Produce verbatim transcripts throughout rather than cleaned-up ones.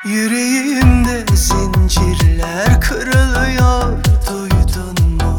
Yüreğimde zincirler kırılıyor, duydun mu?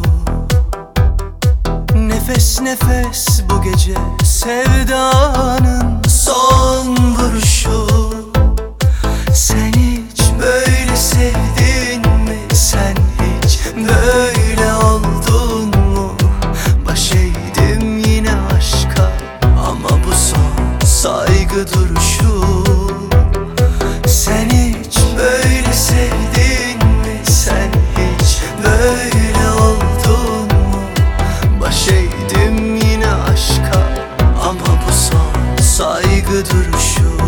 Nefes nefes bu gece sevdanın son vuruşu. Sen hiç böyle sevdin mi? Sen hiç böyle oldun mu? Baş eğdim yine aşka, ama bu son saygı duruşu. Sen hiç böyle sevdin mi? Sen hiç böyle oldun mu? Baş eğdim yine aşka, ama bu son saygı duruşu.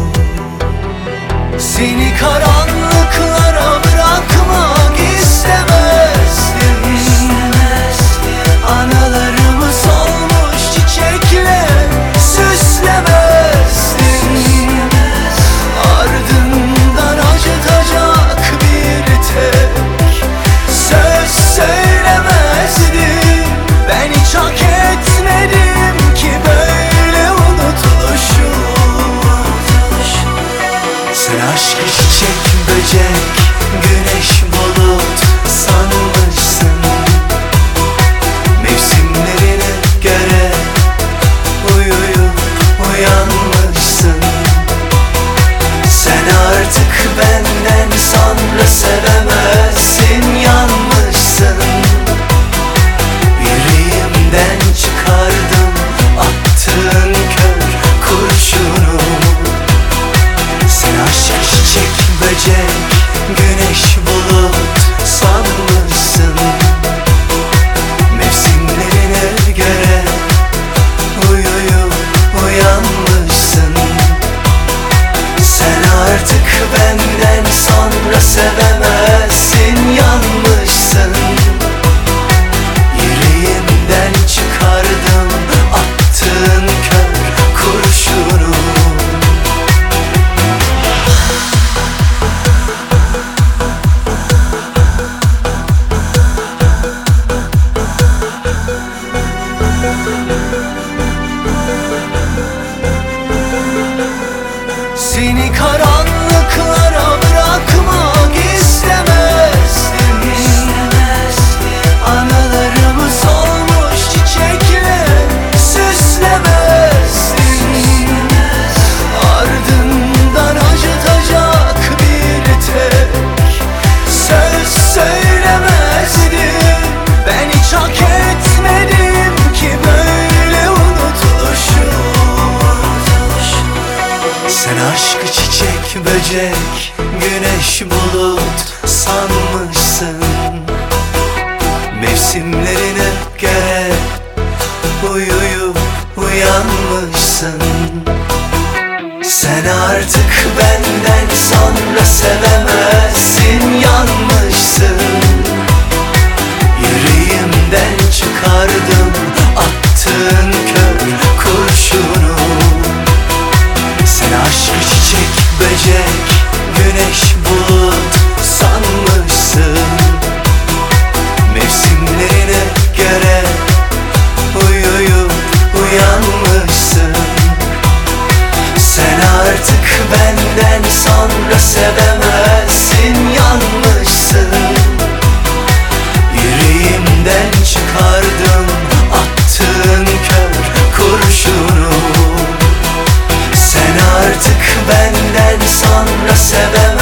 Seni karanlıklara bırakmak istemezdim. Anılarımı solmuş çiçekle süslemezdim. Ardından acıtacak bir tek söz söylemezdim. Ben hiç hak etmedim ki böyle unutuluşu. Sen aşkı çiçek, böcek, güneş, bulut sanmışsın. Mevsimlerine göre uyuyup uyanmışsın. Sen artık benden sonra sevemezsin, yanmışsın. Yüreğimden çıkardım attığın kör kurşunu. Sen aşk, çiçek, böcek, güneş, bulut sanmışsın. Mevsimlerine göre uyuyup uyanmışsın. Sen artık benden sonra sevemezsin, yanmışsın. Yüreğimden çıkardım attığın kör kurşunu. Seni karanlıklara bırakmak istemezdim. Anılarımı solmuş çiçekle süslemezdim. Ardından acıtacak bir tek söz söylemezdim. Ben hiç hak etmedim ki böyle unutuluşu. Sen aşkı çiçek, böcek, güneş, bulut sanmışsın. Mevsimlerine göre uyuyup uyanmışsın. Sen artık benden sonra sevemezsin, yanmışsın. Yüreğimden çıkardım attığın kör kurşunu. Sen aşkı çiçek, böcek, güneş, bulut sanmışsın. Mevsimlerine göre uyuyup uyanmışsın. Sen artık benden sonra sevemezsin, yanmışsın. Yüreğimden çıkardım attığın kör kurşunu. Sen artık benden sonra sevemezsin.